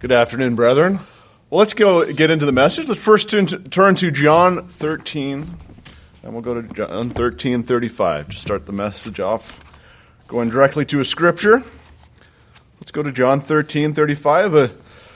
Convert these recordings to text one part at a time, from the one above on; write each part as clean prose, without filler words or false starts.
Good afternoon, brethren. Well, let's get into the message. Let's first turn to John 13, and we'll go to John 13:35 to start the message off, going directly to a scripture. Let's go to John 13:35,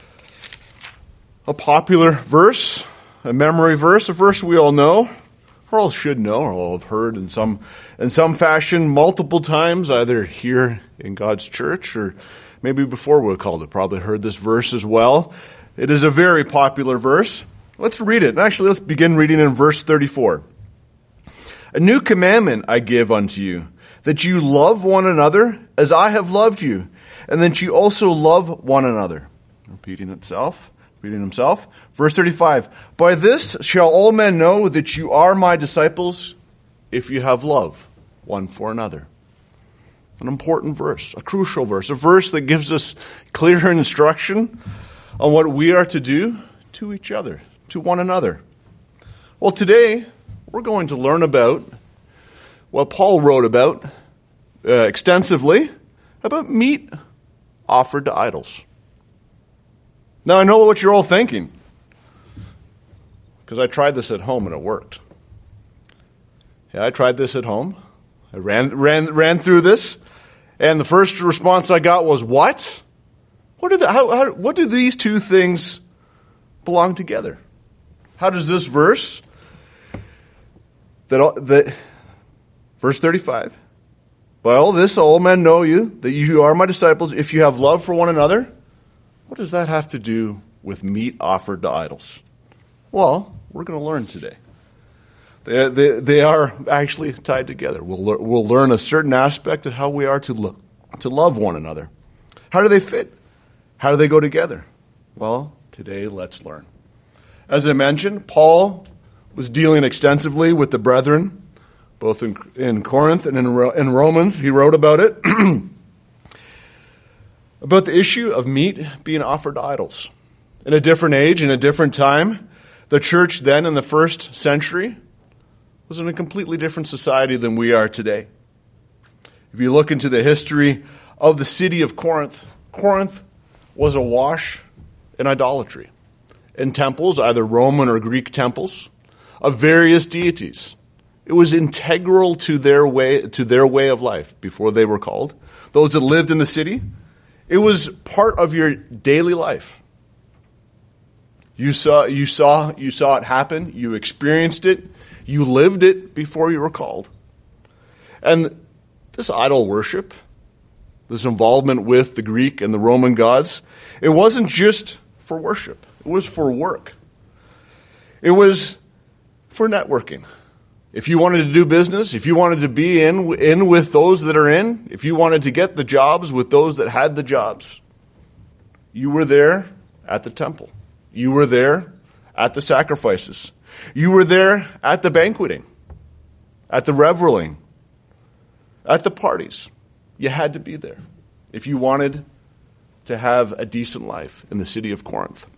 a popular verse, a memory verse, a verse we all know, or all should know, or all have heard in some fashion multiple times, either here in God's church or maybe before we were called it, probably heard this verse as well. It is a very popular verse. Let's read it. Actually, let's begin reading in verse 34. A new commandment I give unto you, that you love one another as I have loved you, and that you also love one another. Repeating himself. Verse 35. By this shall all men know that you are my disciples, if you have love one for another. An important verse, a crucial verse, a verse that gives us clear instruction on what we are to do to each other, to one another. Well, today we're going to learn about what Paul wrote about extensively, about meat offered to idols. Now, I know what you're all thinking, because I tried this at home and it worked. Yeah, I tried this at home. I ran through this, and the first response I got was, "What? What do these two things belong together? How does this verse that verse 35? By all this, all men know you, that you are my disciples, if you have love for one another." What does that have to do with meat offered to idols? Well, we're going to learn today. They are actually tied together. We'll learn a certain aspect of how we are to love one another. How do they fit? How do they go together? Well, today let's learn. As I mentioned, Paul was dealing extensively with the brethren, both in Corinth and in Romans. He wrote about it, about the issue of meat being offered to idols. In a different age, in a different time, the church then in the first century was in a completely different society than we are today. If you look into the history of the city of Corinth, Corinth was awash in idolatry, in temples, either Roman or Greek temples, of various deities. It was integral to their way of life before they were called. Those that lived in the city, it was part of your daily life. You saw it happen. You experienced it. You lived it before you were called. And this idol worship, this involvement with the Greek and the Roman gods, it wasn't just for worship. It was for work. It was for networking. If you wanted to do business, if you wanted to be in with those that are in, if you wanted to get the jobs with those that had the jobs, you were there at the temple. You were there at the sacrifices. You were there at the banqueting, at the reveling, at the parties. You had to be there if you wanted to have a decent life in the city of Corinth.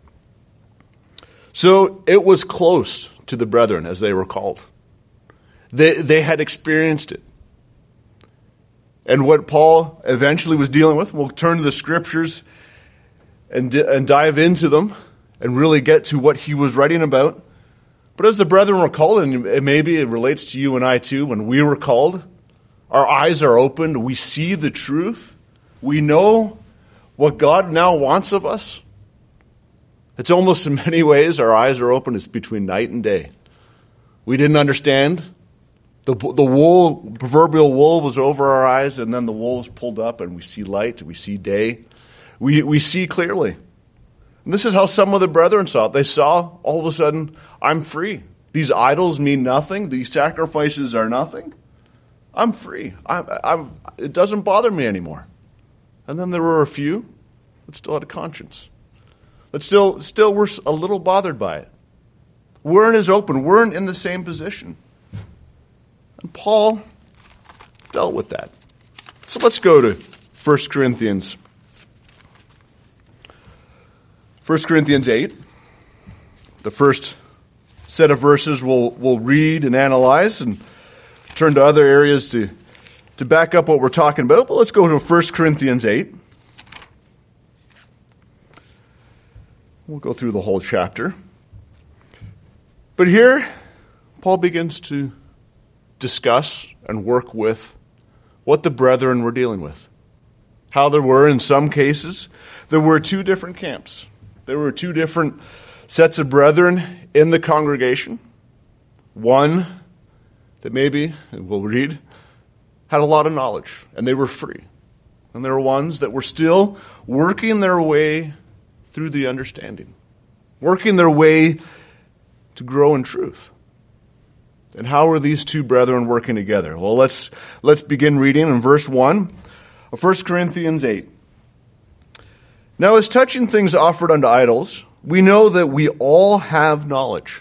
So it was close to the brethren, as they were called. They had experienced it. And what Paul eventually was dealing with, we'll turn to the scriptures and dive into them and really get to what he was writing about. But as the brethren were called, and maybe it relates to you and I too, when we were called, our eyes are opened, we see the truth, we know what God now wants of us. It's almost in many ways our eyes are open. It's between night and day. We didn't understand. The proverbial wool was over our eyes, and then the wool was pulled up, and we see light, we see day. We see clearly. And this is how some of the brethren saw it. They saw, all of a sudden, I'm free. These idols mean nothing. These sacrifices are nothing. I'm free. It doesn't bother me anymore. And then there were a few that still had a conscience. That still were a little bothered by it. Weren't as open. Weren't in the same position. And Paul dealt with that. So let's go to 1 Corinthians. 1 Corinthians 8. The first set of verses we'll read and analyze and turn to other areas to back up what we're talking about. But let's go to 1 Corinthians 8. We'll go through the whole chapter. But here, Paul begins to discuss and work with what the brethren were dealing with. How there were, in some cases, there were two different camps. There were two different sets of brethren in the congregation. One that maybe, and we'll read, had a lot of knowledge, and they were free. And there were ones that were still working their way through the understanding, working their way to grow in truth. And how are these two brethren working together? Well, let's begin reading in verse 1 of 1 Corinthians 8. Now, as touching things offered unto idols, we know that we all have knowledge.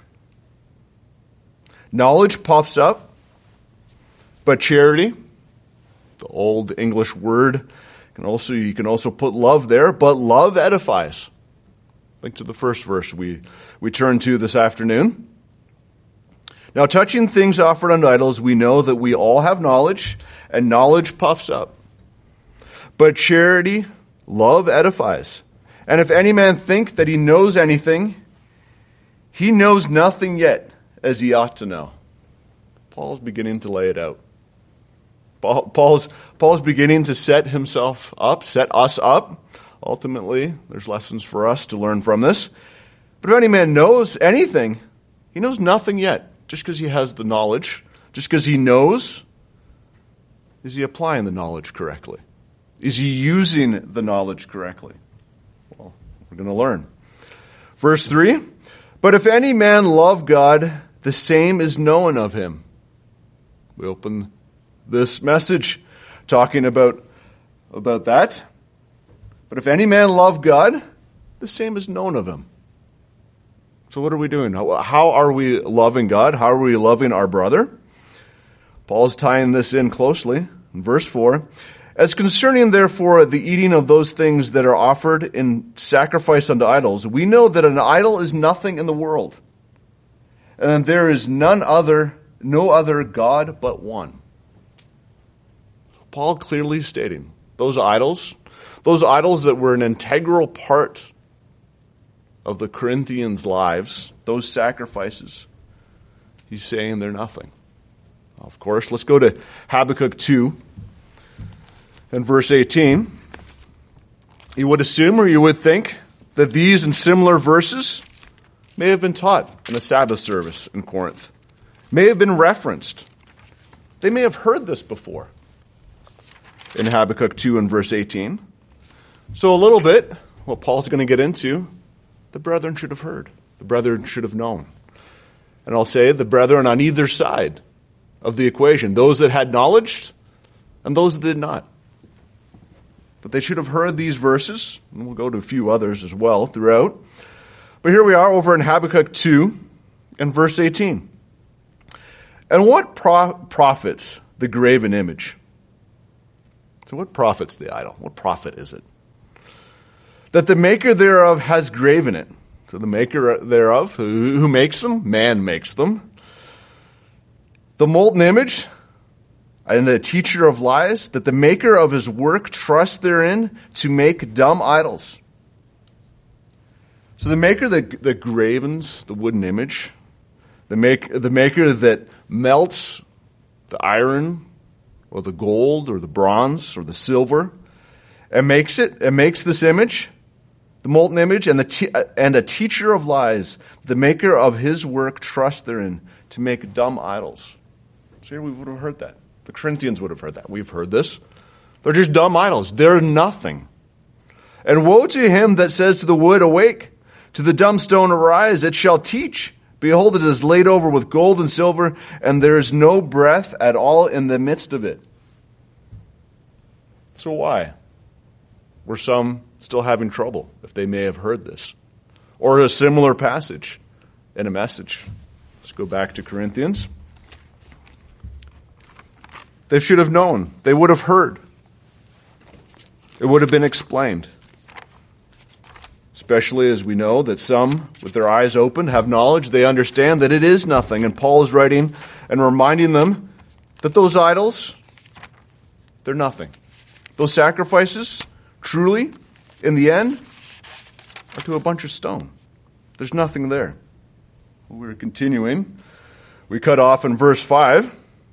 Knowledge puffs up, but charity, the old English word, you can also put love there, but love edifies. Think to the first verse we turned to this afternoon. Now, touching things offered unto idols, we know that we all have knowledge, and knowledge puffs up. But charity, love edifies. And if any man think that he knows anything, he knows nothing yet as he ought to know. Paul's beginning to lay it out. Paul's beginning to set us up. Ultimately, there's lessons for us to learn from this. But if any man knows anything, he knows nothing yet. Just because he has the knowledge, just because he knows, is he applying the knowledge correctly? Is he using the knowledge correctly? Well, we're going to learn. Verse 3, but if any man love God, the same is known of him. We open this message talking about that. But if any man love God, the same is known of him. So what are we doing? How are we loving God? How are we loving our brother? Paul's tying this in closely in verse 4. As concerning, therefore, the eating of those things that are offered in sacrifice unto idols, we know that an idol is nothing in the world, and there is no other God but one. Paul clearly stating those idols that were an integral part of the Corinthians' lives, those sacrifices, he's saying they're nothing. Of course, let's go to Habakkuk 2 and verse 18. You would assume or you would think that these and similar verses may have been taught in a Sabbath service in Corinth, may have been referenced. They may have heard this before in Habakkuk 2 and verse 18. So a little bit, what Paul's going to get into, the brethren should have heard. The brethren should have known. And I'll say the brethren on either side of the equation, those that had knowledge and those that did not. But they should have heard these verses, and we'll go to a few others as well throughout. But here we are over in Habakkuk 2 and verse 18. And what profits the graven image? So what profits the idol? What profit is it? That the maker thereof has graven it. So the maker thereof, who makes them? Man makes them. The molten image and a teacher of lies, that the maker of his work trusts therein to make dumb idols. So the maker that gravens the wooden image, the maker that melts the iron or the gold or the bronze or the silver and makes this image, the molten image, and a teacher of lies, the maker of his work trusts therein to make dumb idols. So here we would have heard that. The Corinthians would have heard that. We've heard this. They're just dumb idols. They're nothing. And woe to him that says to the wood, awake, to the dumb stone, arise, it shall teach. Behold, it is laid over with gold and silver, and there is no breath at all in the midst of it. So why? Were some still having trouble if they may have heard this? Or a similar passage in a message. Let's go back to Corinthians. They should have known. They would have heard. It would have been explained. Especially as we know that some, with their eyes open, have knowledge. They understand that it is nothing. And Paul is writing and reminding them that those idols, they're nothing. Those sacrifices, truly, in the end, are to a bunch of stone. There's nothing there. We're continuing. We cut off in verse 5.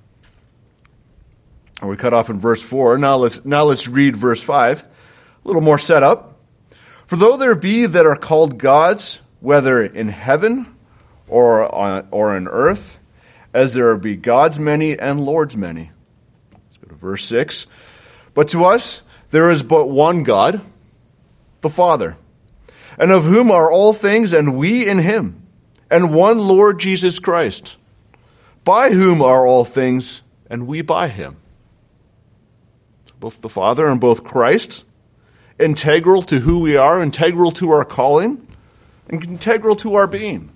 Or we cut off in verse 4. Now let's read verse 5. A little more setup. For though there be that are called gods, whether in heaven or on earth, as there be gods many and lords many. Let's go to verse 6. But to us there is but one God, the Father, and of whom are all things, and we in him, and one Lord Jesus Christ, by whom are all things, and we by him. So both the Father and both Christ, integral to who we are, integral to our calling, and integral to our being.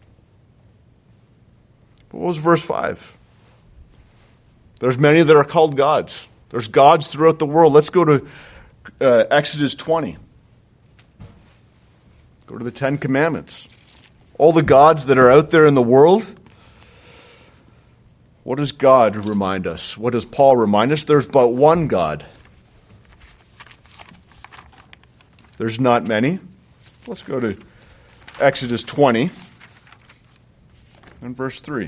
But what was verse 5? There's many that are called gods. There's gods throughout the world. Let's go to Exodus 20. Go to the Ten Commandments. All the gods that are out there in the world. What does God remind us? What does Paul remind us? There's but one God. There's not many. Let's go to Exodus 20 and verse 3.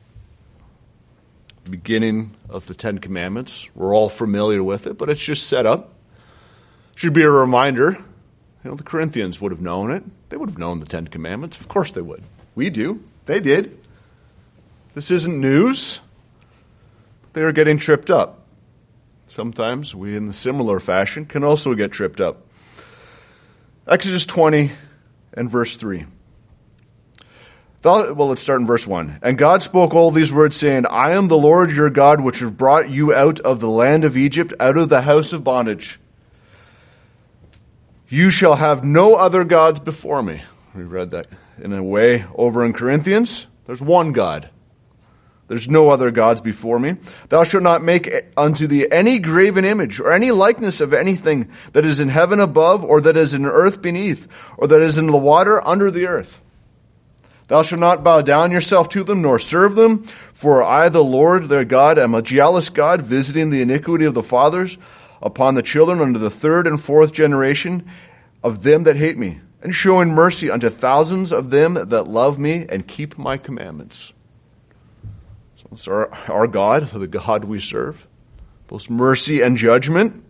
Beginning of the Ten Commandments. We're all familiar with it, but it's just set up. Should be a reminder. The Corinthians would have known it. They would have known the Ten Commandments. Of course they would. We do. They did. This isn't news. They are getting tripped up. Sometimes we, in the similar fashion, can also get tripped up. Exodus 20 and verse 3. Let's start in verse 1. And God spoke all these words, saying, I am the Lord your God, which have brought you out of the land of Egypt, out of the house of bondage. You shall have no other gods before me. We read that in a way over in Corinthians. There's one God. There's no other gods before me. Thou shalt not make unto thee any graven image or any likeness of anything that is in heaven above, or that is in earth beneath, or that is in the water under the earth. Thou shalt not bow down yourself to them, nor serve them. For I, the Lord their God, am a jealous God, visiting the iniquity of the fathers upon the children unto the third and fourth generation of them that hate me, and showing mercy unto thousands of them that love me and keep my commandments. So it's our God, the God we serve, both mercy and judgment.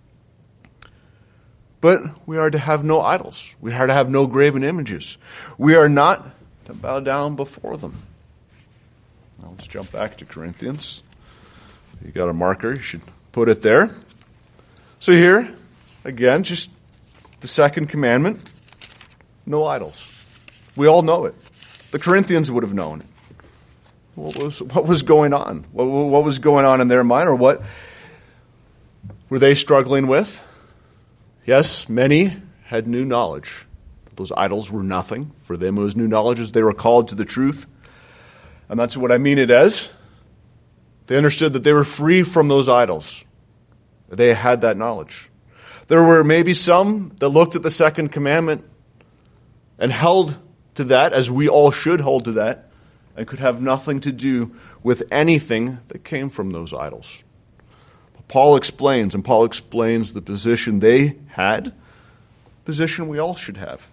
But we are to have no idols. We are to have no graven images. We are not to bow down before them. Now let's jump back to Corinthians. You got a marker, you should put it there. So here, again, just the second commandment, no idols. We all know it. The Corinthians would have known it. What was going on? What was going on in their mind, or what were they struggling with? Yes, many had new knowledge. Those idols were nothing. For them it was new knowledge as they were called to the truth. And that's what I mean it as. They understood that they were free from those idols. They had that knowledge. There were maybe some that looked at the second commandment and held to that, as we all should hold to that, and could have nothing to do with anything that came from those idols. Paul explains the position they had, position we all should have.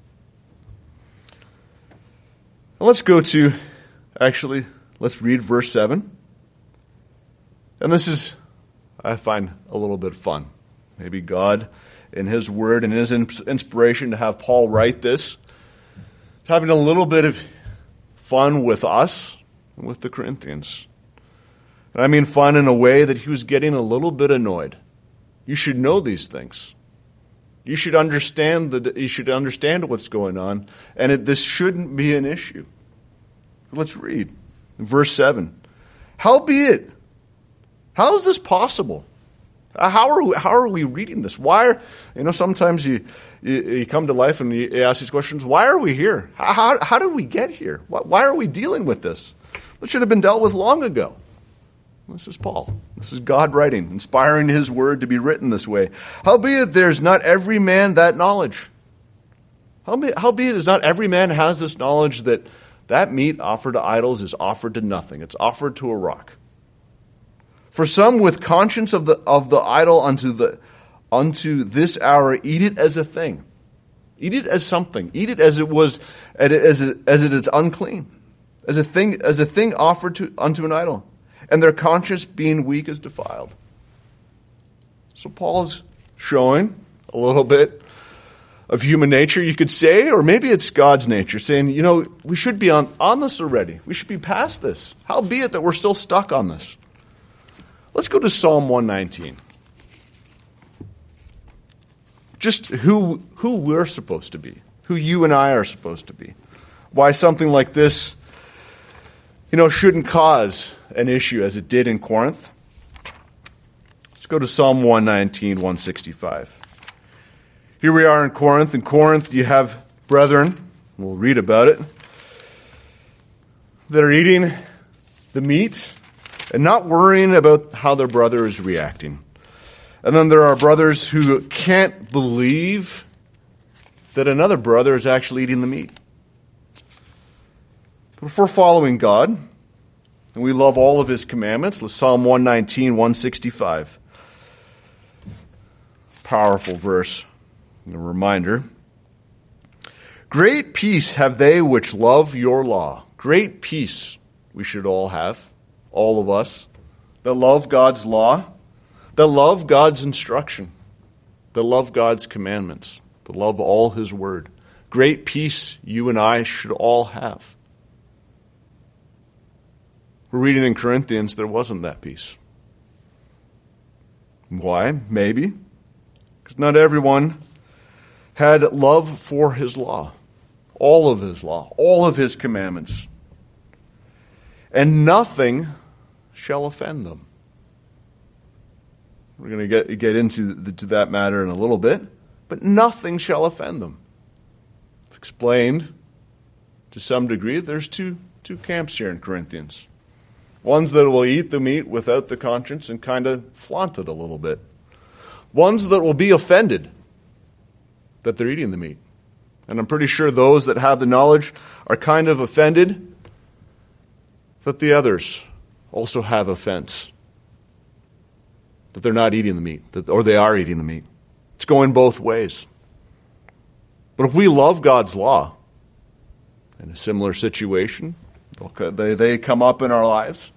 Now let's go to, let's read verse 7. And this is, I find, a little bit fun. Maybe God, in his word and his inspiration to have Paul write this, having a little bit of fun with us and with the Corinthians. And I mean fun in a way that he was getting a little bit annoyed. You should know these things. You should understand what's going on, and this shouldn't be an issue. Let's read verse 7. Howbeit, how is this possible? How are we reading this? Why sometimes you come to life and you ask these questions. Why are we here? How did we get here? Why are we dealing with this? It should have been dealt with long ago. This is Paul. This is God writing, inspiring his word to be written this way. Howbeit there's not every man that knowledge. Howbeit is not every man has this knowledge that meat offered to idols is offered to nothing. It's offered to a rock. For some with conscience of the idol unto this hour eat it as a thing. Eat it as something. Eat it as it is unclean, as a thing offered unto an idol, and their conscience being weak is defiled. So Paul's showing a little bit of human nature, you could say, or maybe it's God's nature, saying, we should be on this already. We should be past this. Howbeit that we're still stuck on this. Let's go to Psalm 119. Just who we're supposed to be, who you and I are supposed to be. Why something like this, shouldn't cause an issue as it did in Corinth. Let's go to Psalm 119, 165. Here we are in Corinth. In Corinth, you have brethren, we'll read about it, that are eating the meat and not worrying about how their brother is reacting. And then there are brothers who can't believe that another brother is actually eating the meat. But if we're following God, and we love all of his commandments, Psalm 119, 165. Powerful verse. A reminder. Great peace have they which love your law. Great peace we should all have, all of us, that love God's law, that love God's instruction, that love God's commandments, that love all his word. Great peace you and I should all have. We're reading in Corinthians, there wasn't that peace. Why? Maybe. Because not everyone had love for his law, all of his commandments. And nothing shall offend them. We're going to get into that matter in a little bit, but nothing shall offend them. I've explained to some degree there's two camps here in Corinthians. Ones that will eat the meat without the conscience and kind of flaunt it a little bit. Ones that will be offended that they're eating the meat. And I'm pretty sure those that have the knowledge are kind of offended that the others also have offense. That they're not eating the meat, or they are eating the meat. It's going both ways. But if we love God's law, in a similar situation, they come up in our lives,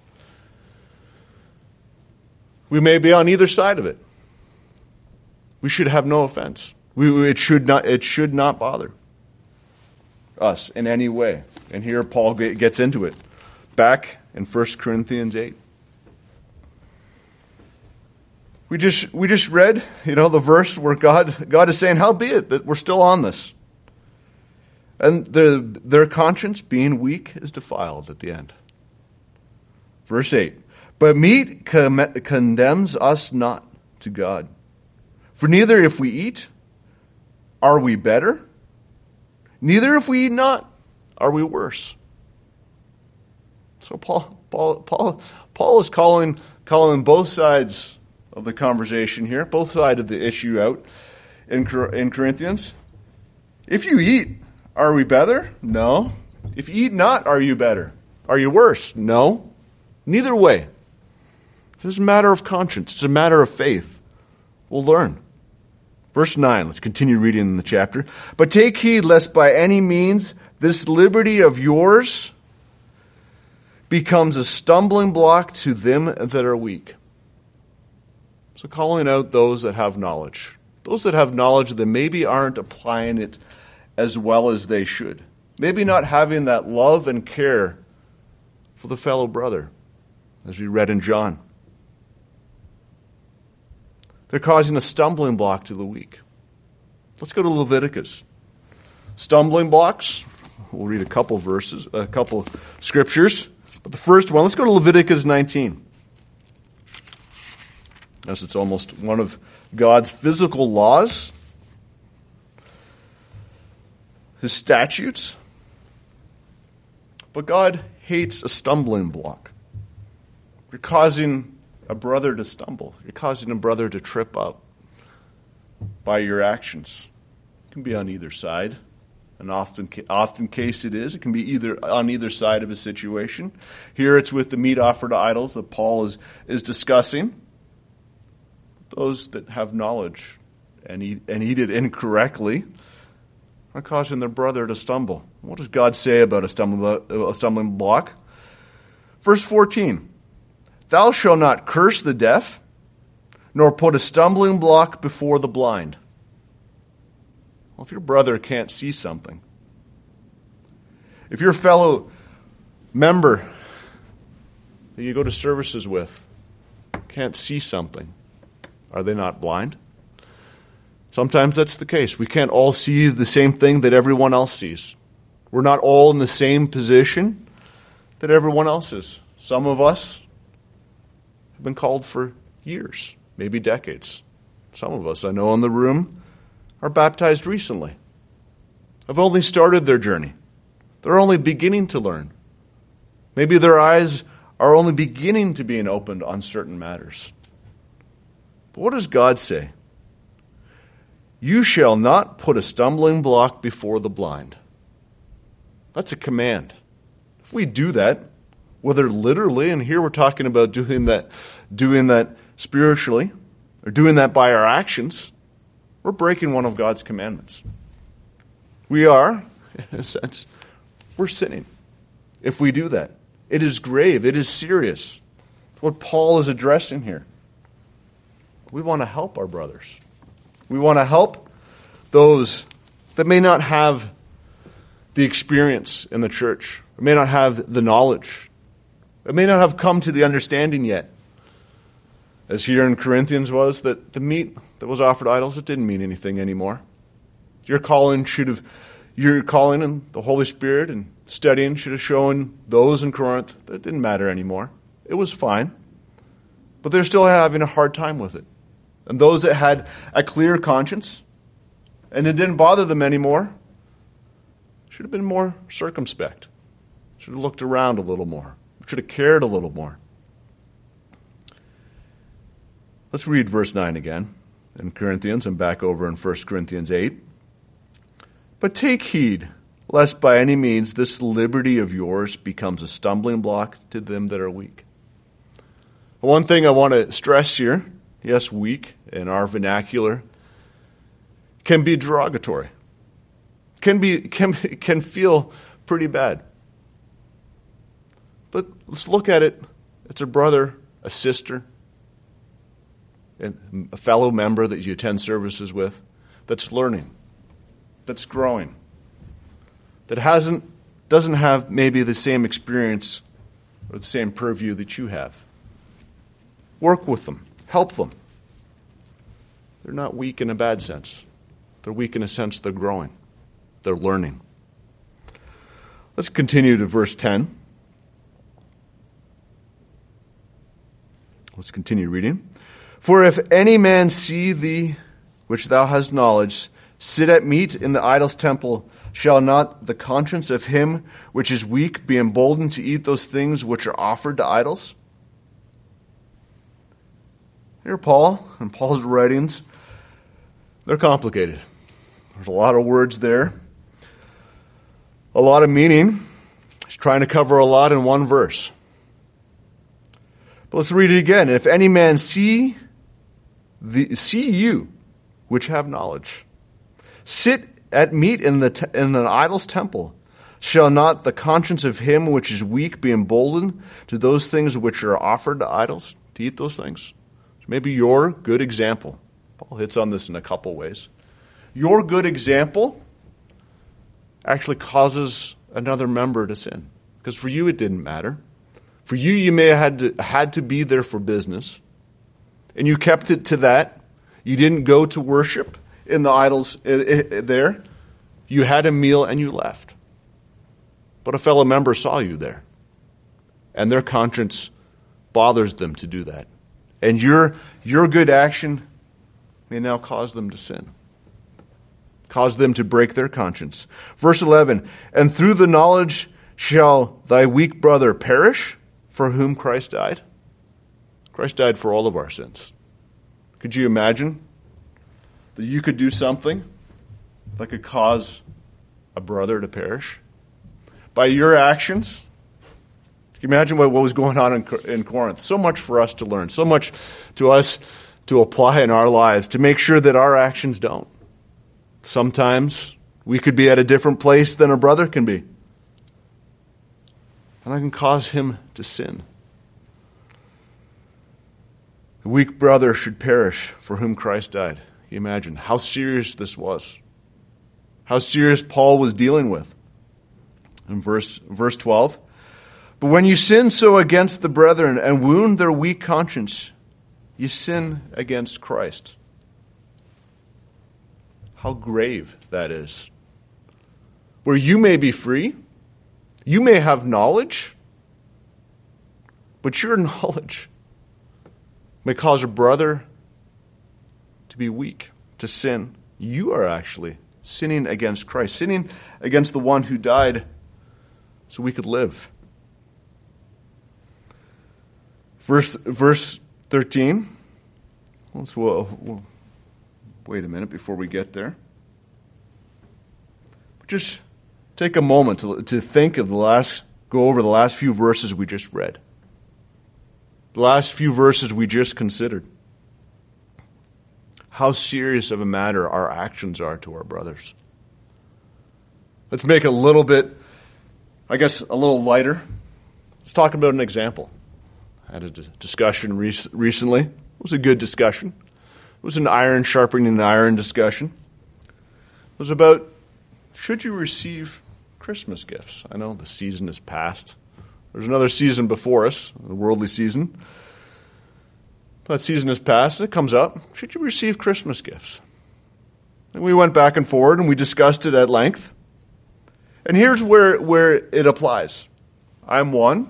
we may be on either side of it. We should have no offense. It should not bother us in any way. And here Paul gets into it. Back in 1 Corinthians 8. We just read, the verse where God is saying, howbeit that we're still on this. And their conscience being weak is defiled at the end. Verse 8. But meat condemns us not to God. For neither if we eat, are we better? Neither if we eat not, are we worse. So Paul is calling both sides of the conversation here, both sides of the issue out in Corinthians. If you eat, are we better? No. If you eat not, are you better? Are you worse? No. Neither way. This is a matter of conscience. It's a matter of faith. We'll learn. Verse 9, let's continue reading in the chapter. But take heed lest by any means this liberty of yours becomes a stumbling block to them that are weak. So calling out those that have knowledge. Those that have knowledge that maybe aren't applying it as well as they should. Maybe not having that love and care for the fellow brother, as we read in John. They're causing a stumbling block to the weak. Let's go to Leviticus. Stumbling blocks. We'll read a couple verses, a couple scriptures. But the first one, let's go to Leviticus 19. As it's almost one of God's physical laws, his statutes. But God hates a stumbling block. You're causing a brother to stumble. You're causing a brother to trip up by your actions. It can be on either side. And often case it is. It can be either on either side of a situation. Here it's with the meat offered to idols that Paul is discussing. Those that have knowledge and eat it incorrectly, are causing their brother to stumble. What does God say about a stumbling block? Verse 14, thou shalt not curse the deaf, nor put a stumbling block before the blind. Well, if your brother can't see something, if your fellow member that you go to services with can't see something, are they not blind? Sometimes that's the case. We can't all see the same thing that everyone else sees. We're not all in the same position that everyone else is. Some of us have been called for years, maybe decades. Some of us, I know in the room, are baptized recently, have only started their journey. They're only beginning to learn. Maybe their eyes are only beginning to be opened on certain matters. But what does God say? You shall not put a stumbling block before the blind. That's a command. If we do that, whether literally, and here we're talking about doing that spiritually, or doing that by our actions, we're breaking one of God's commandments. We are, in a sense, we're sinning if we do that. It is grave. It is serious. What Paul is addressing here. We want to help our brothers. We want to help those that may not have the experience in the church, or may not have the knowledge, or may not have come to the understanding yet. As here in Corinthians was, that the meat that was offered idols, it didn't mean anything anymore. Your calling and the Holy Spirit and studying should have shown those in Corinth that it didn't matter anymore. It was fine. But they're still having a hard time with it. And those that had a clear conscience and it didn't bother them anymore should have been more circumspect. Should have looked around a little more. Should have cared a little more. Let's read verse 9 again in Corinthians and back over in 1 Corinthians 8. But take heed, lest by any means this liberty of yours becomes a stumbling block to them that are weak. One thing I want to stress here, yes, weak in our vernacular, can be derogatory. Can feel pretty bad. But let's look at it. It's a brother, a sister, a fellow member that you attend services with that's learning, that's growing, that doesn't have maybe the same experience or the same purview that you have. Work with them. Help them. They're not weak in a bad sense. They're weak in a sense they're growing. They're learning. Let's continue to verse 10. Let's continue reading. For if any man see thee, which thou hast knowledge, sit at meat in the idol's temple, shall not the conscience of him which is weak be emboldened to eat those things which are offered to idols? Here Paul, and Paul's writings, they're complicated. There's a lot of words there, a lot of meaning. He's trying to cover a lot in one verse. But let's read it again. If any man see you, which have knowledge, sit at meat in an idol's temple, shall not the conscience of him which is weak be emboldened to those things which are offered to idols, to eat those things? Maybe your good example. Paul hits on this in a couple ways. Your good example actually causes another member to sin. Because for you it didn't matter. For you, you may have had to be there for business. And you kept it to that. You didn't go to worship in the idols there. You had a meal and you left. But a fellow member saw you there. And their conscience bothers them to do that. And your good action may now cause them to sin. Cause them to break their conscience. Verse 11, and through the knowledge shall thy weak brother perish, for whom Christ died? Christ died for all of our sins. Could you imagine that you could do something that could cause a brother to perish? By your actions? Can you imagine what was going on in Corinth? So much for us to learn, so much to us to apply in our lives to make sure that our actions don't. Sometimes We could be at a different place than a brother can be. And I can cause him to sin. The weak brother should perish for whom Christ died. You imagine how serious this was. How serious Paul was dealing with. In verse 12. But when you sin so against the brethren and wound their weak conscience, you sin against Christ. How grave that is. Where you may be free, you may have knowledge, but your knowledge may cause a brother to be weak, to sin. You are actually sinning against Christ, sinning against the one who died so we could live. Verse 13. We'll wait a minute before we get there. Just take a moment to think of go over the last few verses we just read. The last few verses we just considered. How serious of a matter our actions are to our brothers. Let's make it a little bit, a little lighter. Let's talk about an example. I had a discussion recently. It was a good discussion. It was an iron sharpening iron discussion. It was about, should you receive Christmas gifts? I know the season is past. There's another season before us, the worldly season. That season is past, and it comes up. Should you receive Christmas gifts? And we went back and forward, and we discussed it at length. And here's where it applies. I'm one.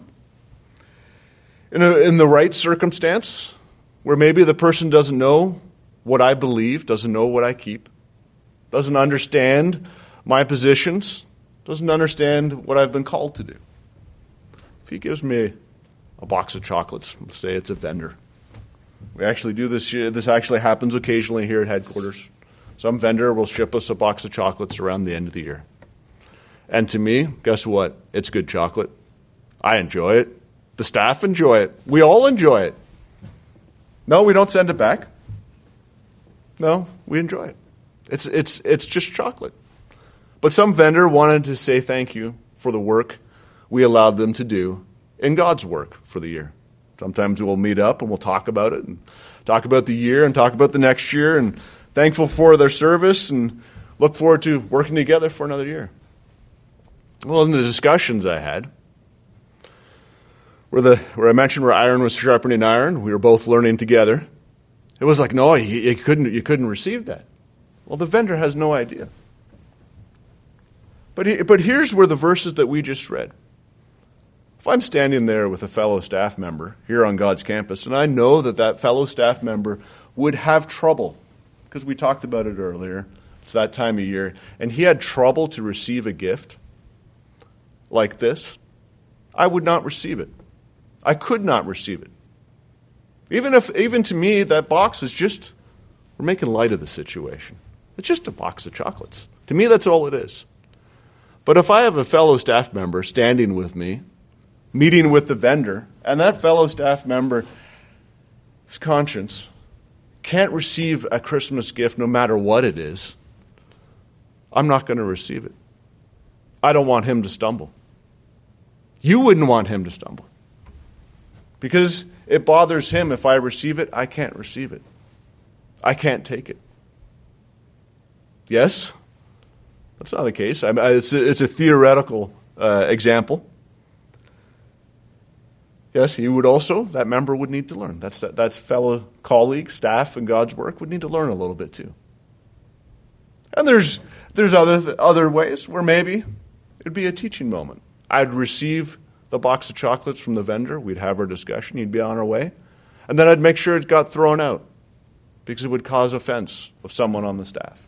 In the right circumstance, where maybe the person doesn't know what I believe, doesn't know what I keep, doesn't understand my positions, doesn't understand what I've been called to do. If he gives me a box of chocolates, let's say it's a vendor. We actually do this. This actually happens occasionally here at headquarters. Some vendor will ship us a box of chocolates around the end of the year. And to me, guess what? It's good chocolate. I enjoy it. The staff enjoy it. We all enjoy it. No, we don't send it back. No, we enjoy it. It's just chocolate. But some vendor wanted to say thank you for the work we allowed them to do in God's work for the year. Sometimes we'll meet up and we'll talk about it and talk about the year and talk about the next year and thankful for their service and look forward to working together for another year. Well, in the discussions I had, where I mentioned where iron was sharpening iron, we were both learning together. It was like, no, you couldn't receive that. Well, the vendor has no idea. But here's where the verses that we just read. If I'm standing there with a fellow staff member here on God's campus, and I know that fellow staff member would have trouble, because we talked about it earlier, it's that time of year, and he had trouble to receive a gift like this, I would not receive it. I could not receive it. Even to me, that box is just, we're making light of the situation. It's just a box of chocolates. To me, that's all it is. But if I have a fellow staff member standing with me, meeting with the vendor, and that fellow staff member's conscience can't receive a Christmas gift no matter what it is, I'm not going to receive it. I don't want him to stumble. You wouldn't want him to stumble. Because it bothers him if I receive it, I can't receive it. I can't take it. Yes? That's not the case. It's a theoretical example. Yes, he would also, that member would need to learn. That's fellow colleagues, staff, and God's work would need to learn a little bit too. And there's other ways where maybe it'd be a teaching moment. I'd receive the box of chocolates from the vendor. We'd have our discussion. He'd be on our way. And then I'd make sure it got thrown out because it would cause offense of someone on the staff.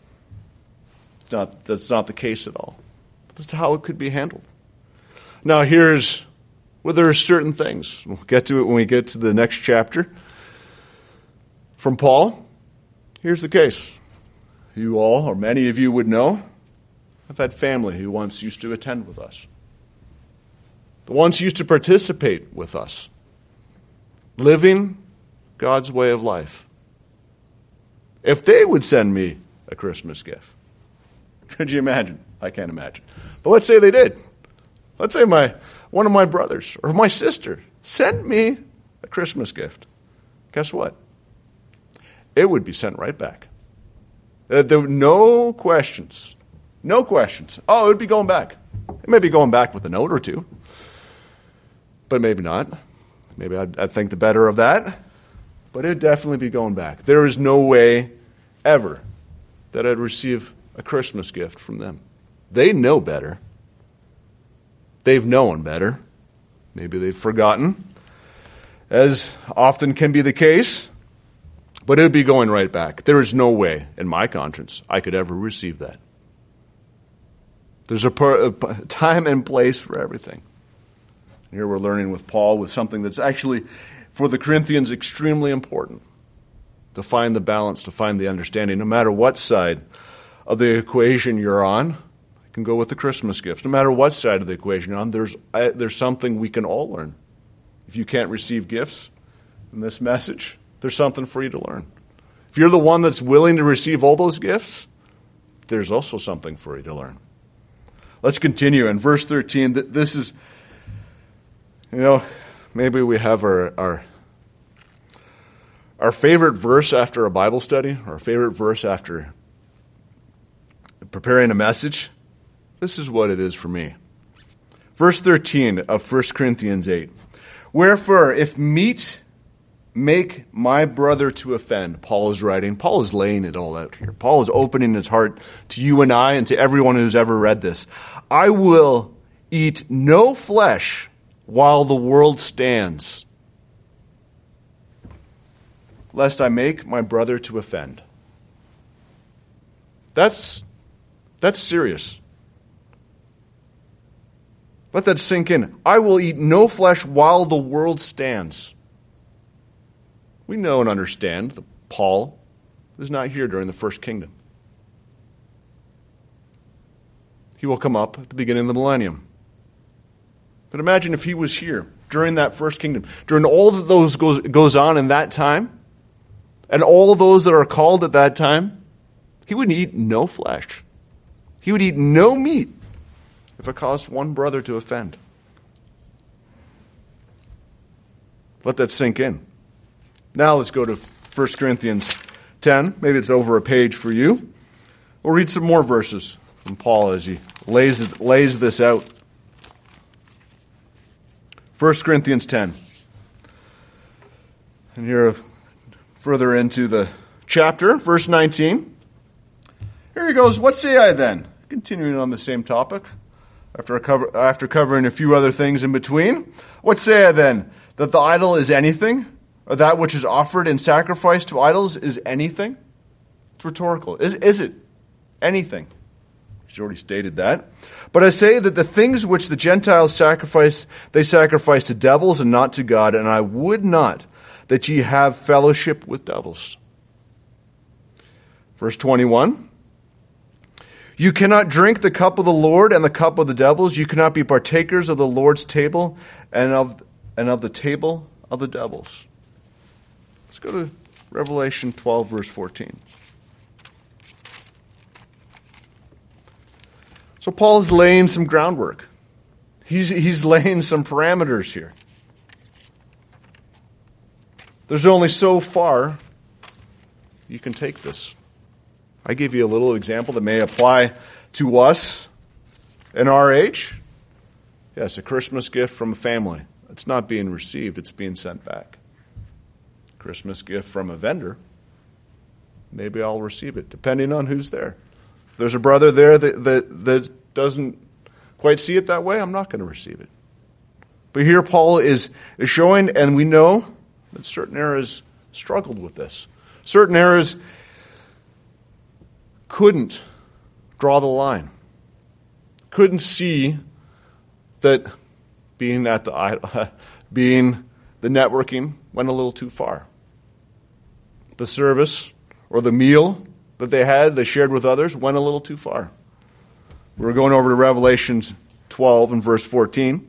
That's not the case at all. But that's how it could be handled. Now there are certain things. We'll get to it when we get to the next chapter. From Paul, here's the case. You all, or many of you would know, I've had family who once used to attend with us. The ones used to participate with us. Living God's way of life. If they would send me a Christmas gift, Could you imagine? I can't imagine. But let's say they did. Let's say one of my brothers or my sister sent me a Christmas gift. Guess what? It would be sent right back. There were no questions. No questions. Oh, it would be going back. It may be going back with a note or two. But maybe not. Maybe I'd think the better of that. But it'd definitely be going back. There is no way ever that I'd receive a Christmas gift from them. They know better. They've known better. Maybe they've forgotten, as often can be the case. But it would be going right back. There is no way, in my conscience, I could ever receive that. There's a time and place for everything. Here we're learning with Paul with something that's actually, for the Corinthians, extremely important. To find the balance, to find the understanding. No matter what side of the equation you're on, I can go with the Christmas gifts. No matter what side of the equation you're on, there's something we can all learn. If you can't receive gifts in this message, there's something for you to learn. If you're the one that's willing to receive all those gifts, there's also something for you to learn. Let's continue. In verse 13, this is, maybe we have our favorite verse after a Bible study, or our favorite verse after preparing a message. This is what it is for me. Verse 13 of 1 Corinthians 8. Wherefore, if meat make my brother to offend, Paul is writing. Paul is laying it all out here. Paul is opening his heart to you and I and to everyone who's ever read this. I will eat no flesh while the world stands, lest I make my brother to offend. That's serious. Let that sink in. I will eat no flesh while the world stands. We know and understand that Paul is not here during the first kingdom. He will come up at the beginning of the millennium. But imagine if he was here during that first kingdom, during all that those goes on in that time, and all those that are called at that time, he would eat no flesh. He would eat no meat if it caused one brother to offend. Let that sink in. Now let's go to 1 Corinthians 10. Maybe it's over a page for you. We'll read some more verses from Paul as he lays this out. 1 Corinthians 10. And here, further into the chapter, verse 19. Here he goes, what say I then? Continuing on the same topic, after covering a few other things in between. What say I then? That the idol is anything? Or that which is offered in sacrifice to idols is anything? It's rhetorical. Is it anything? She's already stated that. But I say that the things which the Gentiles sacrifice, they sacrifice to devils and not to God, and I would not that ye have fellowship with devils. Verse 21. You cannot drink the cup of the Lord and the cup of the devils. You cannot be partakers of the Lord's table and of the table of the devils. Let's go to Revelation 12, verse 14. So Paul is laying some groundwork. He's laying some parameters here. There's only so far you can take this. I gave you a little example that may apply to us in our age. Yes, a Christmas gift from a family. It's not being received, it's being sent back. Christmas gift from a vendor, maybe I'll receive it, depending on who's there. If there's a brother there that doesn't quite see it that way, I'm not going to receive it. But here Paul is showing, and we know that certain eras struggled with this. Certain eras couldn't draw the line. Couldn't see that being the networking went a little too far. The service or the meal that they shared with others, went a little too far. We're going over to Revelation 12 and verse 14.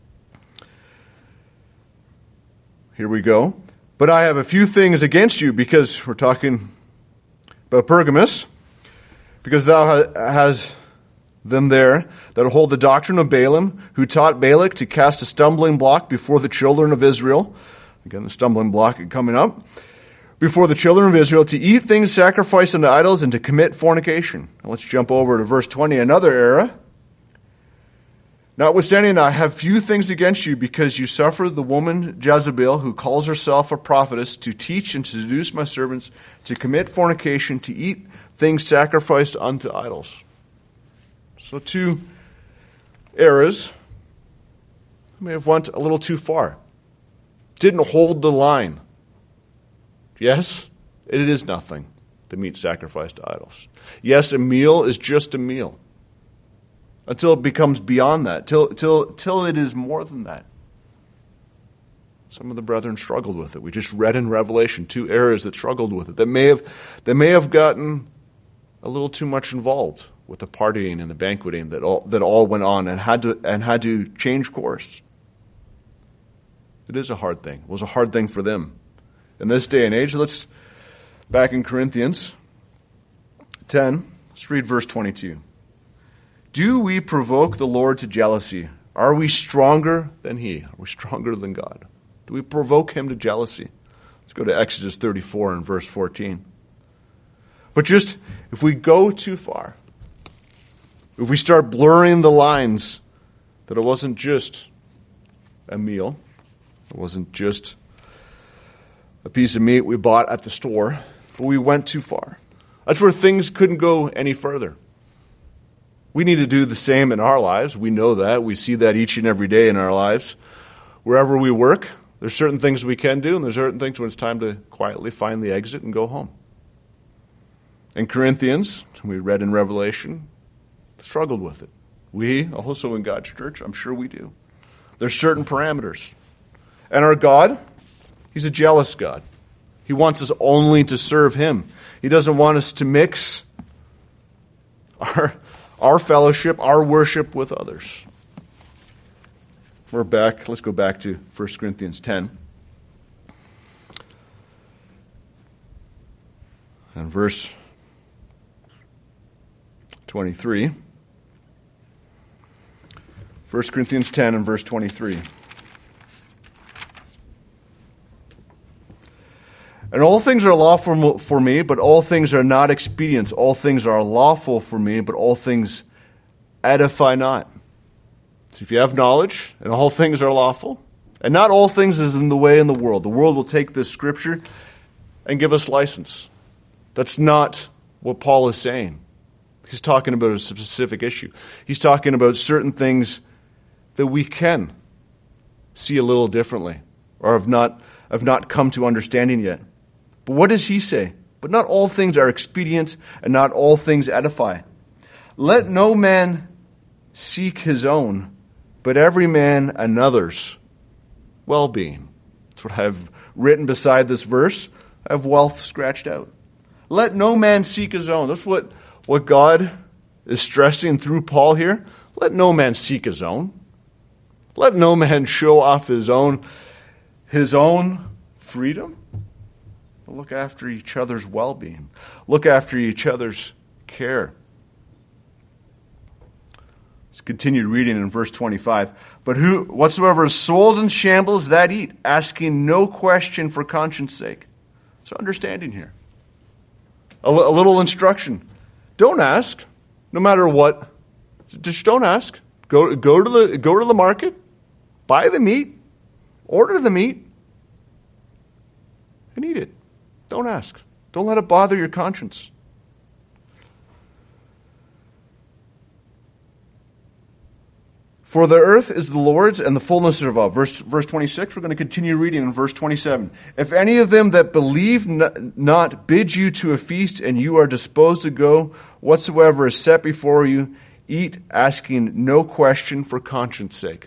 Here we go. But I have a few things against you, because we're talking about Pergamos. Because thou hast them there that hold the doctrine of Balaam, who taught Balak to cast a stumbling block before the children of Israel. Again, the stumbling block coming up. Before the children of Israel, to eat things sacrificed unto idols and to commit fornication. Now let's jump over to verse 20, another era. Notwithstanding, I have few things against you, because you suffer the woman Jezebel, who calls herself a prophetess, to teach and to seduce my servants, to commit fornication, to eat things sacrificed unto idols. So 2 eras may have went a little too far. Didn't hold the line. Yes, it is nothing, the meat sacrificed to idols. Yes, a meal is just a meal. Until it becomes beyond that, till it is more than that. Some of the brethren struggled with it. We just read in Revelation 2 eras that struggled with it. They may have gotten a little too much involved with the partying and the banqueting that all went on and had to change course. It is a hard thing. It was a hard thing for them. In this day and age, let's back in Corinthians 10, let's read verse 22. Do we provoke the Lord to jealousy? Are we stronger than He? Are we stronger than God? Do we provoke Him to jealousy? Let's go to Exodus 34 and verse 14. But just, if we go too far, if we start blurring the lines, that it wasn't just a meal, it wasn't just a piece of meat we bought at the store, but we went too far. That's where things couldn't go any further. We need to do the same in our lives. We know that. We see that each and every day in our lives. Wherever we work, there's certain things we can do, and there's certain things when it's time to quietly find the exit and go home. In Corinthians, we read in Revelation, struggled with it. We, also in God's church, I'm sure we do. There's certain parameters. And our God, He's a jealous God. He wants us only to serve Him. He doesn't want us to mix our fellowship, our worship with others. We're back. Let's go back to 1 Corinthians 10. And verse 23. 1 Corinthians 10 and verse 23. And all things are lawful for me, but all things are not expedient. All things are lawful for me, but all things edify not. So if you have knowledge, and all things are lawful, and not all things is in the way in the world. The world will take this scripture and give us license. That's not what Paul is saying. He's talking about a specific issue. He's talking about certain things that we can see a little differently, or have not come to understanding yet. But what does he say? But not all things are expedient, and not all things edify. Let no man seek his own, but every man another's well-being. That's what I've written beside this verse. I have wealth scratched out. Let no man seek his own. That's what God is stressing through Paul here. Let no man seek his own. Let no man show off his own freedom. Look after each other's well-being. Look after each other's care. Let's continue reading in verse 25. But whatsoever is sold in shambles, that eat, asking no question for conscience sake. So understanding here. A little instruction. Don't ask, no matter what. Just don't ask. Go to the market, buy the meat, order the meat, and eat it. Don't ask. Don't let it bother your conscience. For the earth is the Lord's and the fullness thereof. Verse 26, we're going to continue reading in verse 27. If any of them that believe not bid you to a feast, and you are disposed to go, whatsoever is set before you, eat, asking no question for conscience sake.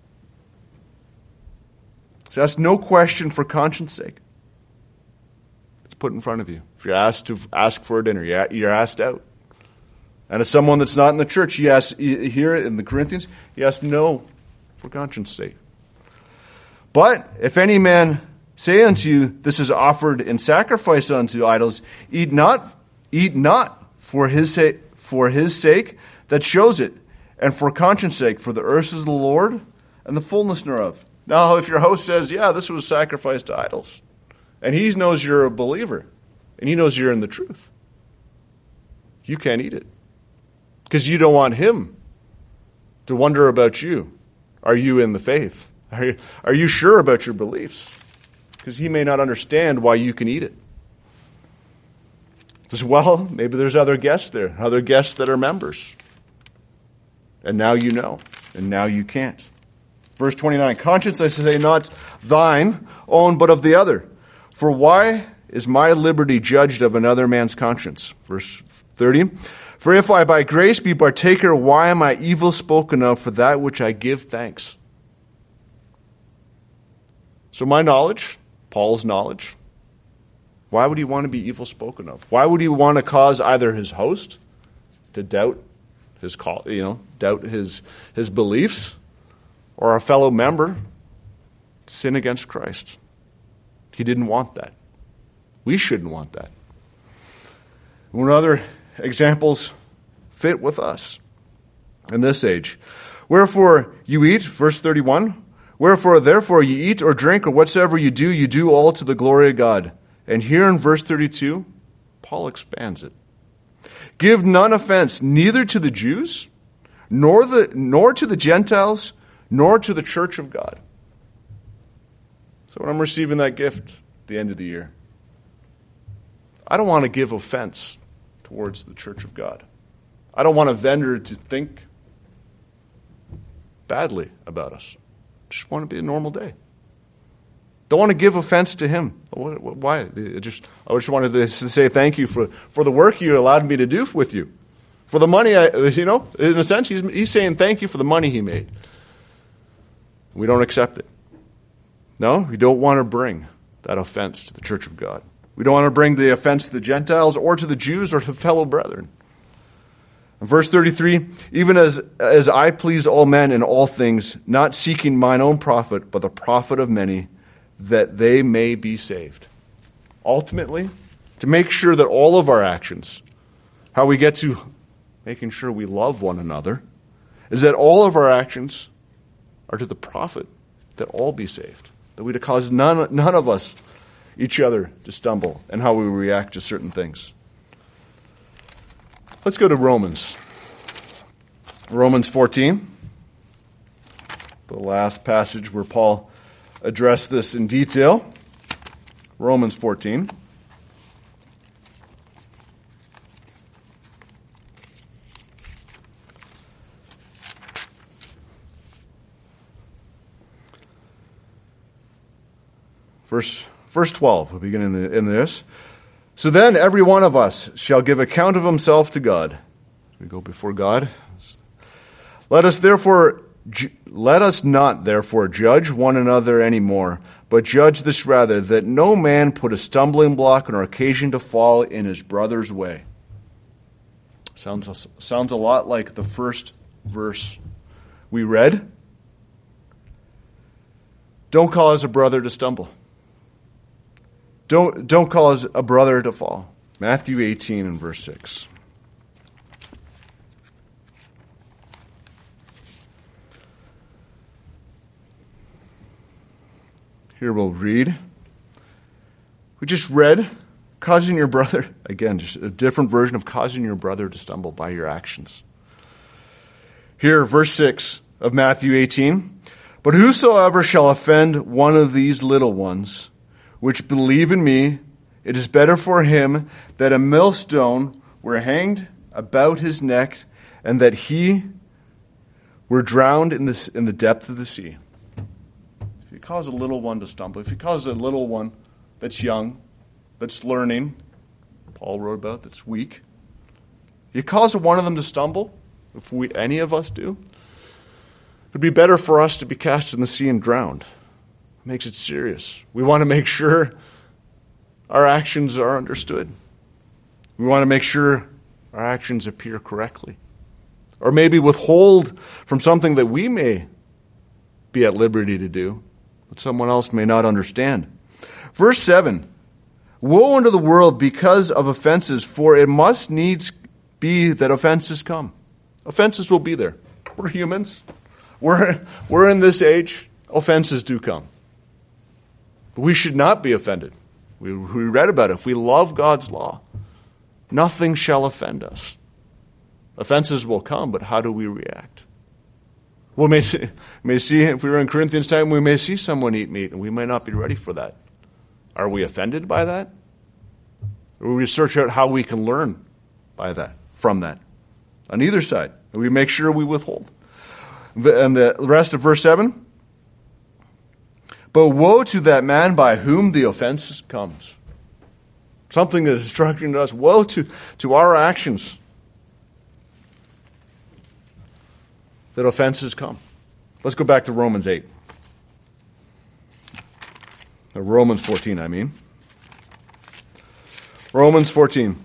So ask no question for conscience sake. It's put in front of you. If you're asked to ask for a dinner, you're asked out. And as someone that's not in the church, here in the Corinthians, he asked no for conscience sake. But if any man say unto you, this is offered in sacrifice unto idols, eat not for his sake, for his sake that shows it, and for conscience sake, for the earth is the Lord and the fullness thereof. Now, if your host says, yeah, this was sacrificed to idols, and he knows you're a believer, and he knows you're in the truth, you can't eat it. Because you don't want him to wonder about you. Are you in the faith? Are you sure about your beliefs? Because he may not understand why you can eat it. As well, maybe there's other guests there, other guests that are members. And now you know, and now you can't. Verse 29, conscience, I say, not thine own, but of the other. For why is my liberty judged of another man's conscience? Verse 30, for if I by grace be partaker, why am I evil spoken of for that which I give thanks? So my knowledge, Paul's knowledge, why would he want to be evil spoken of? Why would he want to cause either his host to doubt his beliefs, or a fellow member to sin against Christ? He didn't want that. We shouldn't want that. When other examples fit with us in this age. Wherefore you eat, verse 31, wherefore therefore you eat or drink or whatsoever you do all to the glory of God. And here in verse 32, Paul expands it. Give none offense, neither to the Jews, nor to the Gentiles, nor to the church of God. So when I'm receiving that gift at the end of the year, I don't want to give offense towards the church of God. I don't want a vendor to think badly about us. I just want to be a normal day. Don't want to give offense to him. Why? I just wanted to say thank you for the work you allowed me to do with you. For the money, in a sense, he's saying thank you for the money he made. We don't accept it. No, we don't want to bring that offense to the church of God. We don't want to bring the offense to the Gentiles or to the Jews or to fellow brethren. In verse 33, even as I please all men in all things, not seeking mine own profit, but the profit of many, that they may be saved. Ultimately, to make sure that all of our actions, how we get to making sure we love one another, is that all of our actions are to the profit that all be saved. That we to cause none of us, each other, to stumble in how we react to certain things. Let's go to Romans. Romans 14. The last passage where Paul addressed this in detail. Romans 14. Verse 12, we begin in this. So then every one of us shall give account of himself to God. We go before God. Let us not therefore judge one another anymore, but judge this rather, that no man put a stumbling block or occasion to fall in his brother's way. Sounds a lot like the first verse we read. Don't cause a brother to stumble. Don't cause a brother to fall. Matthew 18 and verse 6. Here we'll read. We just read, causing your brother, again, just a different version of causing your brother to stumble by your actions. Here, verse 6 of Matthew 18. But whosoever shall offend one of these little ones, which believe in me, it is better for him that a millstone were hanged about his neck, and that he were drowned in the depth of the sea. If you cause a little one to stumble, if you cause a little one that's young, that's learning, Paul wrote about, that's weak, you cause one of them to stumble, if any of us do, it'd be better for us to be cast in the sea and drowned. It makes it serious. We want to make sure our actions are understood. We want to make sure our actions appear correctly. Or maybe withhold from something that we may be at liberty to do, but someone else may not understand. Verse 7, woe unto the world because of offenses, for it must needs be that offenses come. Offenses will be there. We're humans. We're in this age. Offenses do come. But we should not be offended. We read about it. If we love God's law, nothing shall offend us. Offenses will come, but how do we react? We may see, if we were in Corinthians time, we may see someone eat meat, and we may not be ready for that. Are we offended by that? Or we search out how we can learn from that? On either side, we make sure we withhold. And the rest of verse 7. But woe to that man by whom the offense comes. Something that is instructing to us. Woe to our actions that offenses come. Let's go back to Romans 8. Romans 14, I mean. Romans 14.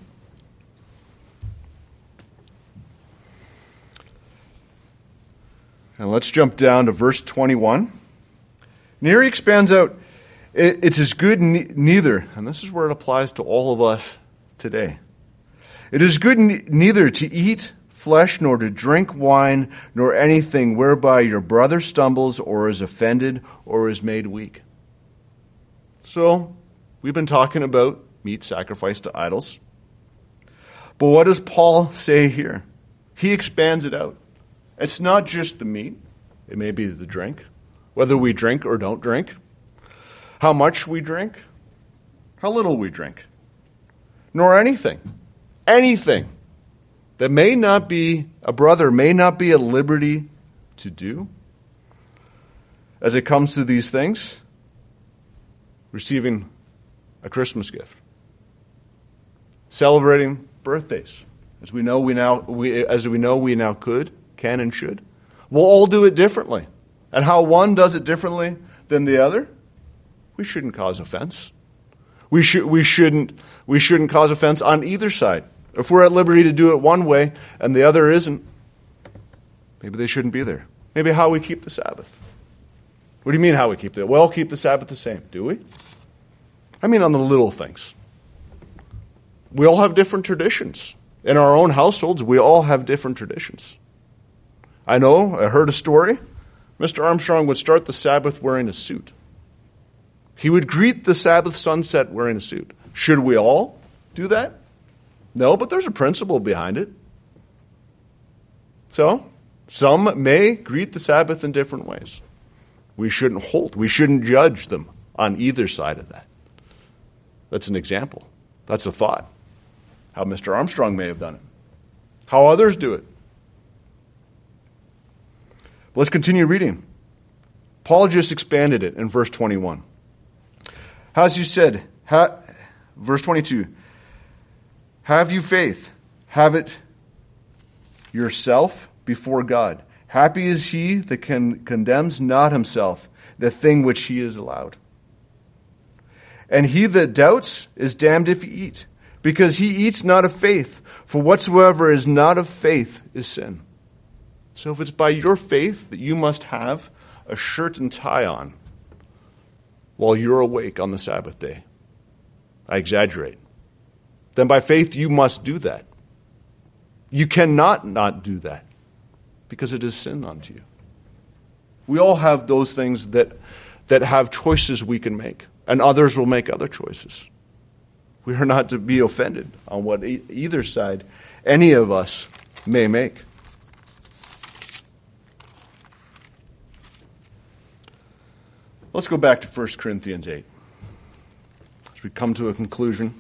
And let's jump down to verse 21. And here he expands out, it's as good neither, and this is where it applies to all of us today. It is good neither to eat flesh, nor to drink wine, nor anything whereby your brother stumbles, or is offended, or is made weak. So, we've been talking about meat sacrificed to idols. But what does Paul say here? He expands it out. It's not just the meat. It may be the drink. Whether we drink or don't drink. How much we drink. How little we drink. Nor anything. Anything that may not be a brother, may not be at liberty to do. As it comes to these things, receiving a Christmas gift. Celebrating birthdays. As we know we now could, can, and should. We'll all do it differently. And how one does it differently than the other, we shouldn't cause offense. We shouldn't cause offense on either side. If we're at liberty to do it one way and the other isn't, maybe they shouldn't be there. Maybe how we keep the Sabbath. What do you mean how we keep it? Well, keep the Sabbath the same, do we? I mean on the little things. We all have different traditions. In our own households, we all have different traditions. I heard a story. Mr. Armstrong would start the Sabbath wearing a suit. He would greet the Sabbath sunset wearing a suit. Should we all do that? No, but there's a principle behind it. So, some may greet the Sabbath in different ways. We shouldn't judge them on either side of that. That's an example. That's a thought. How Mr. Armstrong may have done it. How others do it. Let's continue reading. Paul just expanded it in verse 21. As you said, verse 22, have you faith? Have it yourself before God. Happy is he that condemns not himself, the thing which he is allowed. And he that doubts is damned if he eat, because he eats not of faith. For whatsoever is not of faith is sin. So if it's by your faith that you must have a shirt and tie on while you're awake on the Sabbath day, I exaggerate, then by faith you must do that. You cannot not do that because it is sin unto you. We all have those things that have choices we can make, and others will make other choices. We are not to be offended on what either side any of us may make. Let's go back to 1 Corinthians 8 as we come to a conclusion.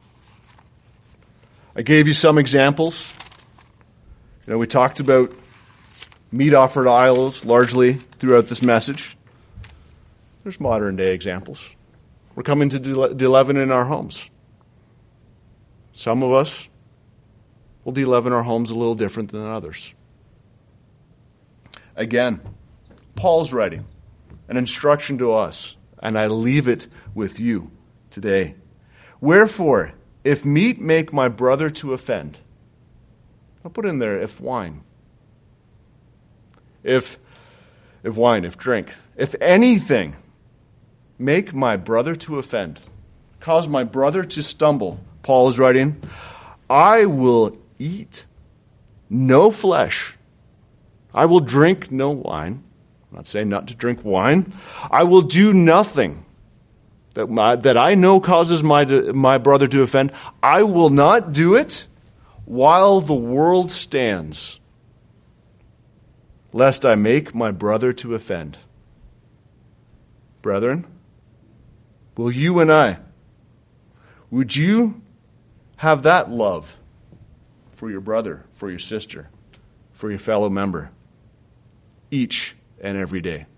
I gave you some examples. We talked about meat offered to idols largely throughout this message. There's modern day examples. We're coming to de-leaven in our homes. Some of us will de-leaven our homes a little different than others. Again, Paul's writing an instruction to us, and I leave it with you today. Wherefore, if meat make my brother to offend, I'll put in there, if wine. If drink. If anything make my brother to offend, cause my brother to stumble, Paul is writing, I will eat no flesh. I will drink no wine. I'm not saying not to drink wine. I will do nothing that I know causes my brother to offend. I will not do it while the world stands, lest I make my brother to offend. Brethren, will you and I, would you have that love for your brother, for your sister, for your fellow member, each and every day?